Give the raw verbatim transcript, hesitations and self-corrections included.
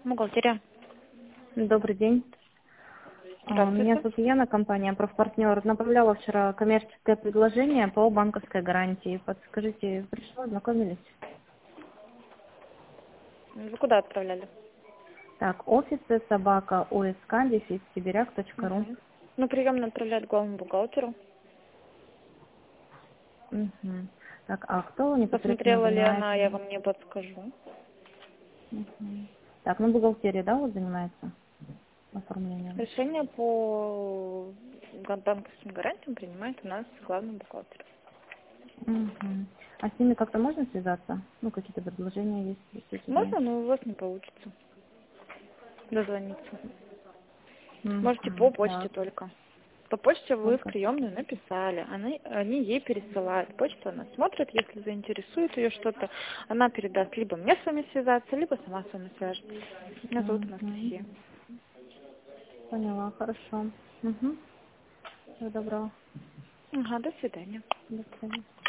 Бухгалтерия. Добрый день. А, Меня Здравствуйте. зовут Яна, компания «Профпартнер». Направляла вчера коммерческое предложение по банковской гарантии. Подскажите, пришло, ознакомились? Вы куда отправляли? Так, офисы собака оск дефис сибиряк точка ру. Угу. Ну, приемно отправлять главному бухгалтеру. Мгм. Так, а кто непосредственно Посмотрела ли она, я занимается? вам не подскажу. Мгм. Так, ну бухгалтерия, да, вот занимается оформлением? Решение по га- банковским гарантиям принимает у нас главный бухгалтер. Мгм. А с ними как-то можно связаться? Ну, какие-то предложения есть, действительно. Можно, но у вас не получится дозвониться. Можете по Мгм. почте Так, только. По почте вы в только. приемную написали, они, они ей пересылают. Почту она смотрит, если заинтересует ее что-то, она передаст либо мне с вами связаться, либо сама с вами свяжется. Меня зовут Мгм. Анастасия. Поняла, хорошо. Угу. Всего доброго. Ага, до свидания. До свидания.